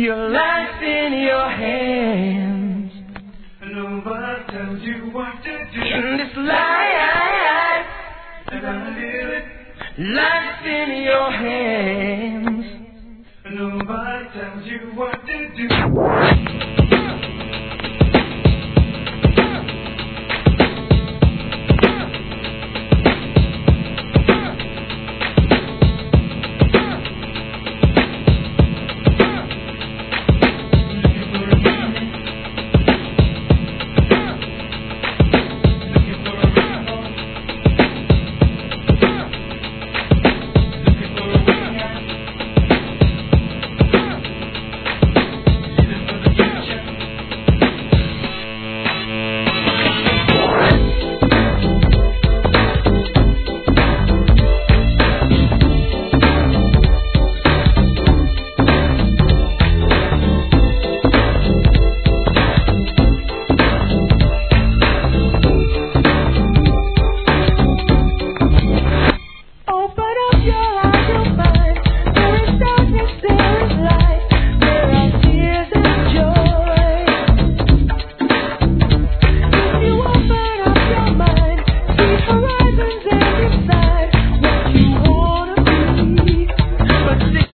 Your life in your hands. Nobody tells you what to do. In this life, And I live it. life in your hands. Nobody tells you what to do.